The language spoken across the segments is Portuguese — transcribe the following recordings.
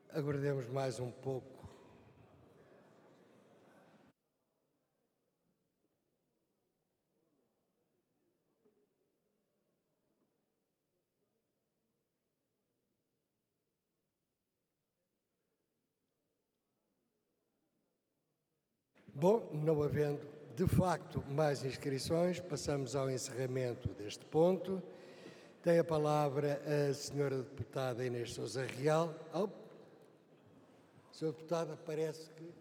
Aguardemos mais um pouco. Bom, não havendo de facto mais inscrições, passamos ao encerramento deste ponto. Tem a palavra a senhora deputada Inês Sousa Real. Senhora deputada, parece que...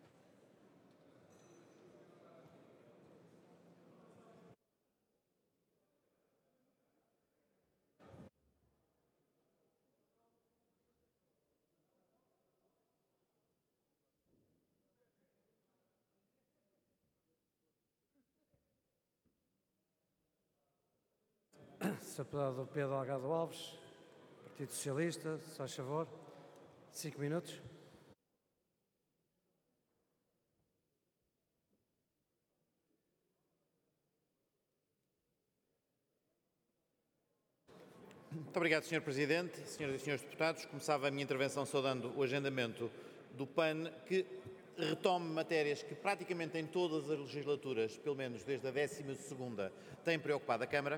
Sr. Deputado Pedro Algado Alves, Partido Socialista, se faz favor, 5 minutos. Muito obrigado, Sr. Presidente. Senhoras e Senhores Deputados, começava a minha intervenção saudando o agendamento do PAN, que retome matérias que praticamente em todas as legislaturas, pelo menos desde a 12ª, têm preocupado a Câmara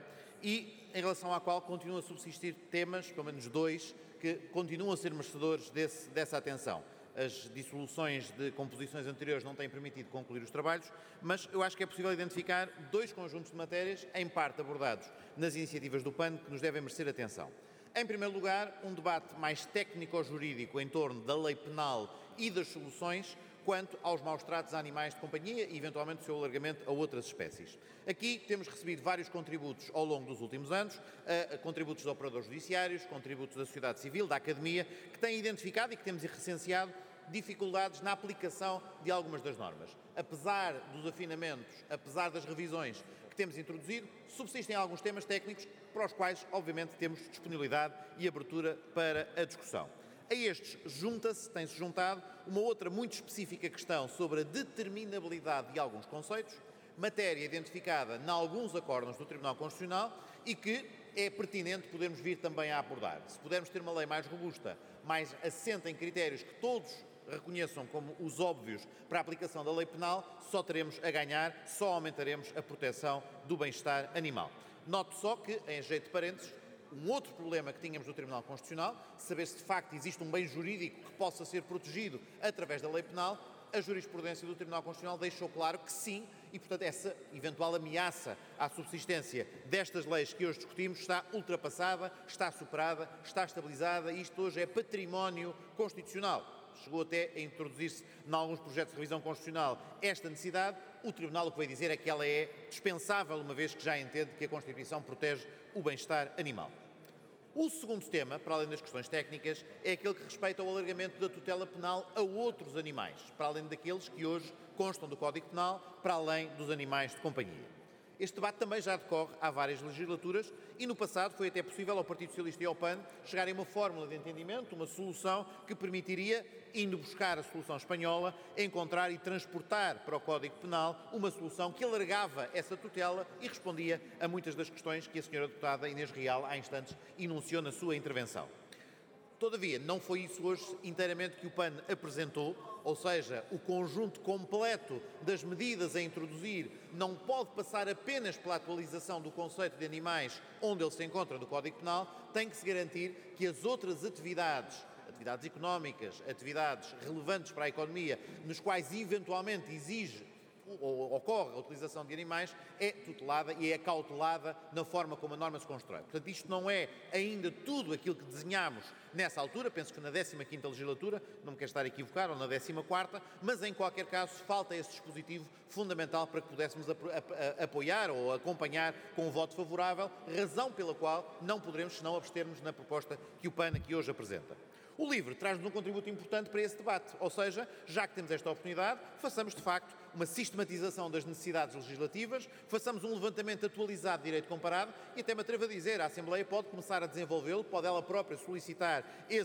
e em relação à qual continuam a subsistir temas, pelo menos dois, que continuam a ser merecedores dessa atenção. As dissoluções de composições anteriores não têm permitido concluir os trabalhos, mas eu acho que é possível identificar dois conjuntos de matérias, em parte abordados nas iniciativas do PAN, que nos devem merecer atenção. Em primeiro lugar, um debate mais técnico-jurídico em torno da lei penal e das soluções quanto aos maus-tratos a animais de companhia e, eventualmente, o seu alargamento a outras espécies. Aqui temos recebido vários contributos ao longo dos últimos anos, contributos de operadores judiciários, contributos da sociedade civil, da academia, que têm identificado e que temos recenseado dificuldades na aplicação de algumas das normas. Apesar dos afinamentos, apesar das revisões que temos introduzido, subsistem alguns temas técnicos para os quais, obviamente, temos disponibilidade e abertura para a discussão. A estes tem-se juntado uma outra muito específica questão sobre a determinabilidade de alguns conceitos, matéria identificada em alguns acórdãos do Tribunal Constitucional e que é pertinente podermos vir também a abordar. Se pudermos ter uma lei mais robusta, mais assente em critérios que todos reconheçam como os óbvios para a aplicação da lei penal, só teremos a ganhar, só aumentaremos a proteção do bem-estar animal. Note só que, em jeito de parênteses, um outro problema que tínhamos no Tribunal Constitucional, saber se de facto existe um bem jurídico que possa ser protegido através da lei penal, a jurisprudência do Tribunal Constitucional deixou claro que sim, e portanto essa eventual ameaça à subsistência destas leis que hoje discutimos está ultrapassada, está superada, está estabilizada e isto hoje é património constitucional. Chegou até a introduzir-se em alguns projetos de revisão constitucional esta necessidade. O Tribunal o que vai dizer é que ela é dispensável, uma vez que já entende que a Constituição protege o bem-estar animal. O segundo tema, para além das questões técnicas, é aquele que respeita ao alargamento da tutela penal a outros animais, para além daqueles que hoje constam do Código Penal, para além dos animais de companhia. Este debate também já decorre há várias legislaturas e no passado foi até possível ao Partido Socialista e ao PAN chegarem a uma fórmula de entendimento, uma solução que permitiria, indo buscar a solução espanhola, encontrar e transportar para o Código Penal uma solução que alargava essa tutela e respondia a muitas das questões que a senhora deputada Inês Real há instantes enunciou na sua intervenção. Todavia, não foi isso hoje inteiramente que o PAN apresentou, ou seja, o conjunto completo das medidas a introduzir não pode passar apenas pela atualização do conceito de animais onde ele se encontra do Código Penal, tem que se garantir que as outras atividades económicas, atividades relevantes para a economia, nos quais eventualmente exige ou ocorre a utilização de animais, é tutelada e é cautelada na forma como a norma se constrói. Portanto, isto não é ainda tudo aquilo que desenhámos nessa altura, penso que na 15ª legislatura, não me quero estar a equivocar, ou na 14ª, mas em qualquer caso falta esse dispositivo fundamental para que pudéssemos apoiar ou acompanhar com um voto favorável, razão pela qual não poderemos senão abster-nos na proposta que o PAN aqui hoje apresenta. O LIVRE traz-nos um contributo importante para esse debate, ou seja, já que temos esta oportunidade, façamos de facto uma sistematização das necessidades legislativas, façamos um levantamento atualizado de direito comparado e até me atrevo a dizer, a Assembleia pode começar a desenvolvê-lo, pode ela própria solicitar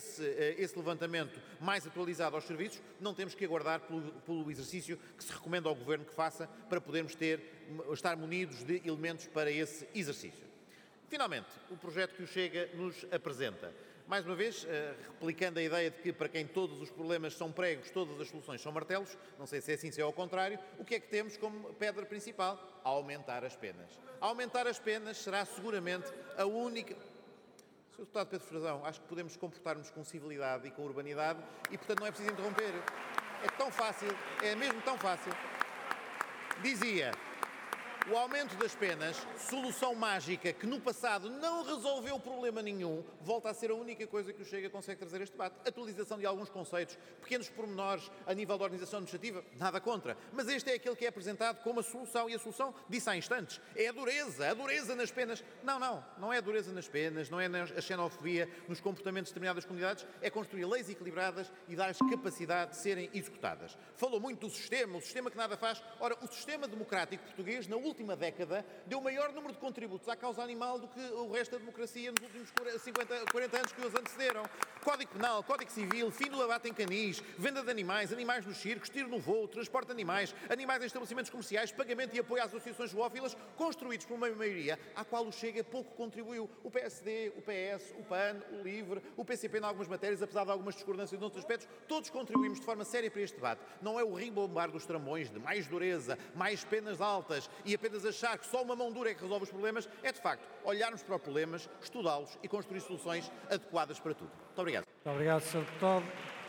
esse levantamento mais atualizado aos serviços, não temos que aguardar pelo exercício que se recomenda ao Governo que faça para podermos estar munidos de elementos para esse exercício. Finalmente, o projeto que o Chega nos apresenta. Mais uma vez, replicando a ideia de que para quem todos os problemas são pregos, todas as soluções são martelos, não sei se é assim, se é ao contrário, o que é que temos como pedra principal? Aumentar as penas. Aumentar as penas será seguramente a única... Sr. Deputado Pedro Frazão, acho que podemos comportar-nos com civilidade e com urbanidade e, portanto, não é preciso interromper. É tão fácil, é mesmo tão fácil. Dizia... O aumento das penas, solução mágica que no passado não resolveu problema nenhum, volta a ser a única coisa que o Chega consegue trazer a este debate. Atualização de alguns conceitos, pequenos pormenores a nível da organização administrativa, nada contra. Mas este é aquele que é apresentado como a solução, e a solução, disse há instantes, é a dureza nas penas. Não é a dureza nas penas, não é a xenofobia nos comportamentos de determinadas comunidades, é construir leis equilibradas e dar-lhes capacidade de serem executadas. Falou muito do sistema, o sistema que nada faz. Ora, o sistema democrático português, na última década, deu maior número de contributos à causa animal do que o resto da democracia nos últimos 40 anos que os antecederam. Código Penal, Código Civil, fim do abate em canis, venda de animais, animais nos circos, tiro no voo, transporte de animais, animais em estabelecimentos comerciais, pagamento e apoio às associações zoófilas, construídos por uma maioria à qual o Chega pouco contribuiu. O PSD, o PS, o PAN, o LIVRE, o PCP em algumas matérias, apesar de algumas discordâncias em outros aspectos, todos contribuímos de forma séria para este debate. Não é o rimbombar dos tramões de mais dureza, mais penas altas e apenas achar que só uma mão dura é que resolve os problemas, é de facto olharmos para os problemas, estudá-los e construir soluções adequadas para tudo. Muito obrigado. Muito obrigado, Sr. Deputado.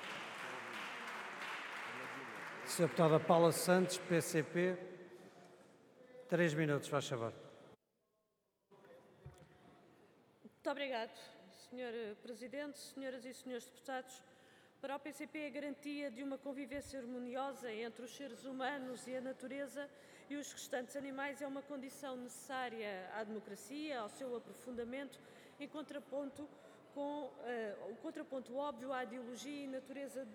Sr. Deputada Paula Santos, PCP. 3 minutos, faz favor. Muito obrigado, Sr. Presidente, Senhoras e Senhores Deputados. Para o PCP, a garantia de uma convivência harmoniosa entre os seres humanos e a natureza e os restantes animais é uma condição necessária à democracia, ao seu aprofundamento, em contraponto com o contraponto óbvio à ideologia e natureza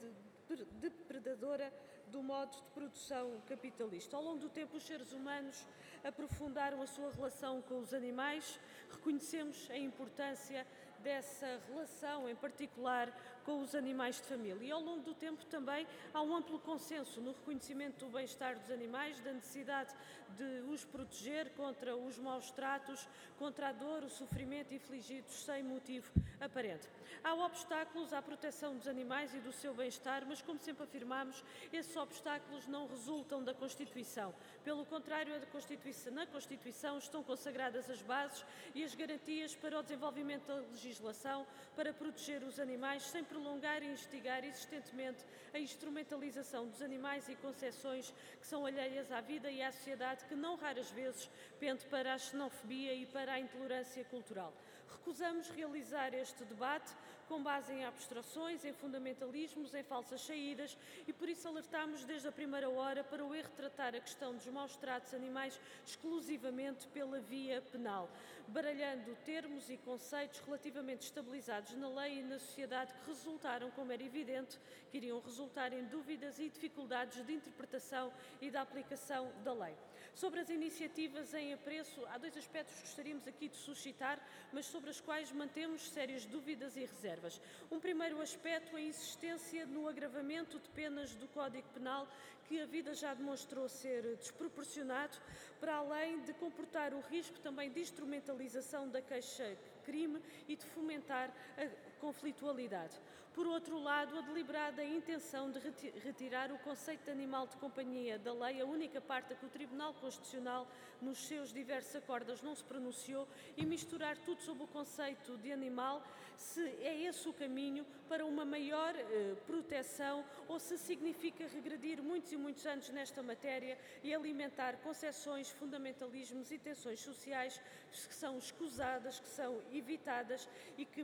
depredadora do modo de produção capitalista. Ao longo do tempo, os seres humanos aprofundaram a sua relação com os animais, reconhecemos a importância dessa relação, em particular com os animais de família. E ao longo do tempo também há um amplo consenso no reconhecimento do bem-estar dos animais, da necessidade de os proteger contra os maus tratos, contra a dor, o sofrimento infligidos sem motivo aparente. Há obstáculos à proteção dos animais e do seu bem-estar, mas como sempre afirmamos, esses obstáculos não resultam da Constituição. Pelo contrário, na Constituição estão consagradas as bases e as garantias para o desenvolvimento da legislação para proteger os animais sem prolongar e instigar existentemente a instrumentalização dos animais e concepções que são alheias à vida e à sociedade, que não raras vezes pende para a xenofobia e para a intolerância cultural. Recusamos realizar este debate com base em abstrações, em fundamentalismos, em falsas saídas e por isso alertamos desde a primeira hora para o erro de tratar a questão dos maus tratos animais exclusivamente pela via penal, baralhando termos e conceitos relativamente estabilizados na lei e na sociedade que resultaram, como era evidente, que iriam resultar em dúvidas e dificuldades de interpretação e da aplicação da lei. Sobre as iniciativas em apreço, há 2 aspectos que gostaríamos aqui de suscitar, mas sobre as quais mantemos sérias dúvidas e reservas. Um primeiro aspecto, a insistência no agravamento de penas do Código Penal, que a vida já demonstrou ser desproporcionado, para além de comportar o risco também de instrumentalização da queixa-crime e de fomentar a conflitualidade. Por outro lado, a deliberada intenção de retirar o conceito de animal de companhia da lei, a única parte a que o Tribunal Constitucional, nos seus diversos acordos, não se pronunciou, e misturar tudo sob o conceito de animal, se é esse o caminho para uma maior proteção ou se significa regredir muitos e muitos anos nesta matéria e alimentar concepções, fundamentalismos e tensões sociais que são escusadas, que são evitadas e que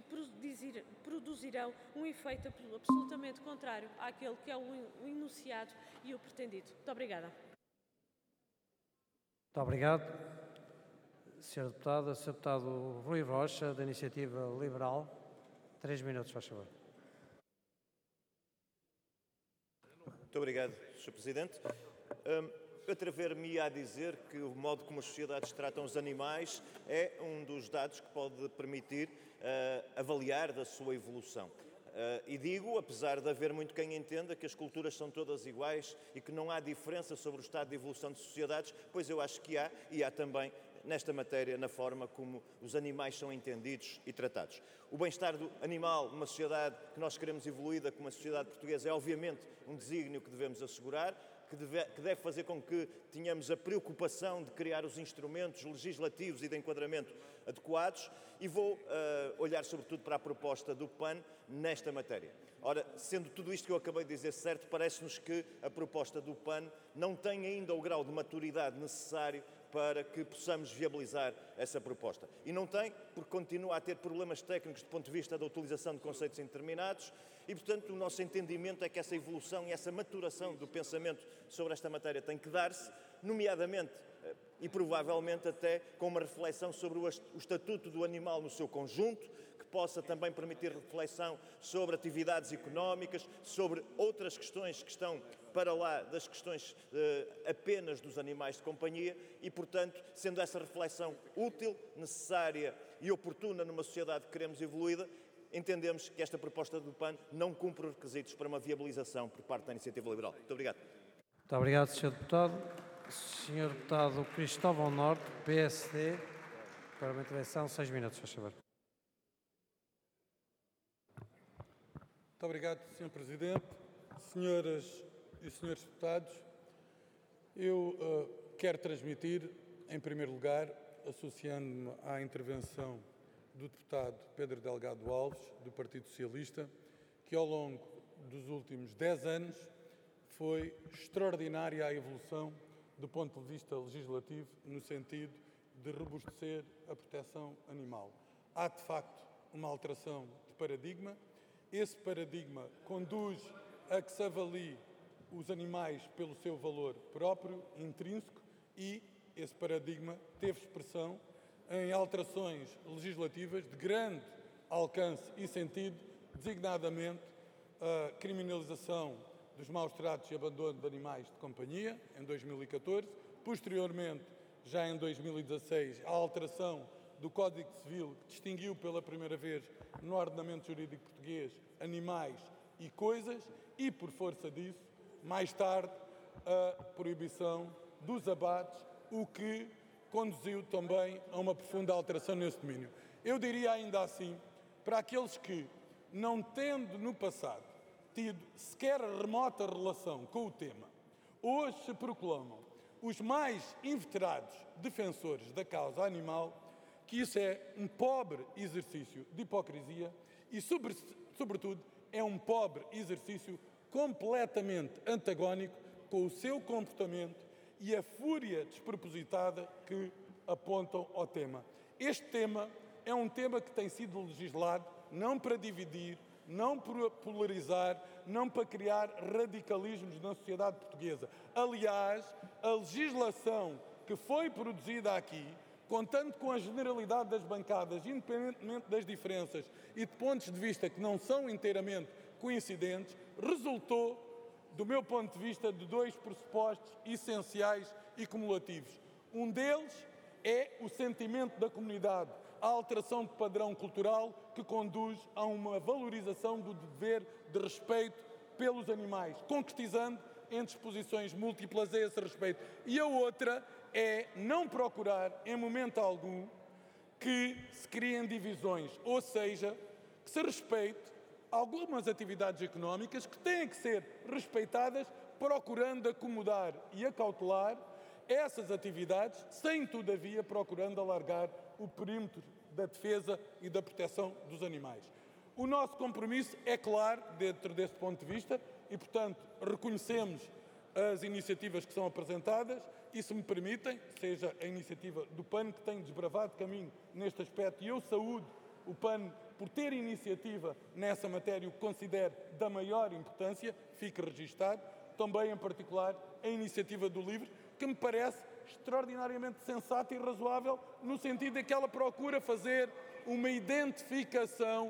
produzirão um efeito absolutamente contrário àquele que é o enunciado e o pretendido. Muito obrigada. Muito obrigado. Sr. Deputado, Sr. Deputado Rui Rocha, da Iniciativa Liberal. 3 minutos, faz favor. Muito obrigado, Sr. Presidente. Atrever-me a dizer que o modo como as sociedades tratam os animais é um dos dados que pode permitir avaliar da sua evolução. E digo, apesar de haver muito quem entenda que as culturas são todas iguais e que não há diferença sobre o estado de evolução de sociedades, pois eu acho que há, e há também nesta matéria, na forma como os animais são entendidos e tratados. O bem-estar do animal numa sociedade que nós queremos evoluída, como a sociedade portuguesa, é obviamente um desígnio que devemos assegurar, que deve fazer com que tenhamos a preocupação de criar os instrumentos legislativos e de enquadramento adequados, e vou olhar sobretudo para a proposta do PAN nesta matéria. Ora, sendo tudo isto que eu acabei de dizer certo, parece-nos que a proposta do PAN não tem ainda o grau de maturidade necessário para que possamos viabilizar essa proposta. E não tem, porque continua a ter problemas técnicos do ponto de vista da utilização de conceitos indeterminados e, portanto, o nosso entendimento é que essa evolução e essa maturação do pensamento sobre esta matéria tem que dar-se, nomeadamente e provavelmente até com uma reflexão sobre o estatuto do animal no seu conjunto, que possa também permitir reflexão sobre atividades económicas, sobre outras questões que estão para lá das questões apenas dos animais de companhia e, portanto, sendo essa reflexão útil, necessária e oportuna numa sociedade que queremos evoluída, entendemos que esta proposta do PAN não cumpre os requisitos para uma viabilização por parte da Iniciativa Liberal. Muito obrigado. Muito obrigado, Sr. Deputado. Sr. Deputado Cristóvão Norte, PSD, para uma intervenção, 6 minutos, faz favor. Muito obrigado, Sr. Presidente. Senhoras e senhores deputados, eu quero transmitir, em primeiro lugar, associando-me à intervenção do deputado Pedro Delgado Alves, do Partido Socialista, que ao longo dos últimos 10 anos foi extraordinária a evolução do ponto de vista legislativo, no sentido de robustecer a proteção animal. Há, de facto, uma alteração de paradigma. Esse paradigma conduz a que se avalie os animais pelo seu valor próprio, intrínseco, e esse paradigma teve expressão em alterações legislativas de grande alcance e sentido, designadamente a criminalização dos maus-tratos e abandono de animais de companhia, em 2014, posteriormente, já em 2016, a alteração do Código Civil, que distinguiu pela primeira vez no ordenamento jurídico português animais e coisas, e, por força disso, mais tarde, a proibição dos abates, o que conduziu também a uma profunda alteração nesse domínio. Eu diria ainda assim, para aqueles que, não tendo no passado tido sequer remota relação com o tema, hoje se proclamam os mais inveterados defensores da causa animal, que isso é um pobre exercício de hipocrisia e, sobretudo, é um pobre exercício completamente antagónico com o seu comportamento e a fúria despropositada que apontam ao tema. Este tema é um tema que tem sido legislado não para dividir, não para polarizar, não para criar radicalismos na sociedade portuguesa. Aliás, a legislação que foi produzida aqui, contando com a generalidade das bancadas, independentemente das diferenças e de pontos de vista que não são inteiramente coincidentes, resultou, do meu ponto de vista, de 2 pressupostos essenciais e cumulativos. Um deles é o sentimento da comunidade, a alteração de padrão cultural que conduz a uma valorização do dever de respeito pelos animais, concretizando em disposições múltiplas a esse respeito. E a outra é não procurar, em momento algum, que se criem divisões, ou seja, que se respeite algumas atividades económicas que têm que ser respeitadas, procurando acomodar e acautelar essas atividades, sem, todavia, procurando alargar o perímetro da defesa e da proteção dos animais. O nosso compromisso é claro dentro desse ponto de vista e, portanto, reconhecemos as iniciativas que são apresentadas e, se me permitem, seja a iniciativa do PAN, que tem desbravado caminho neste aspecto, e eu saúdo o PAN por ter iniciativa nessa matéria, o que considero da maior importância, fique registado, também em particular a iniciativa do LIVRE, que me parece extraordinariamente sensata e razoável, no sentido de que ela procura fazer uma identificação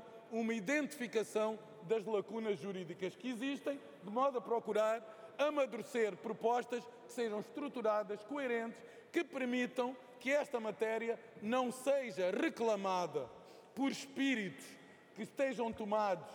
das lacunas jurídicas que existem, de modo a procurar amadurecer propostas que sejam estruturadas, coerentes, que permitam que esta matéria não seja reclamada por espíritos que estejam tomados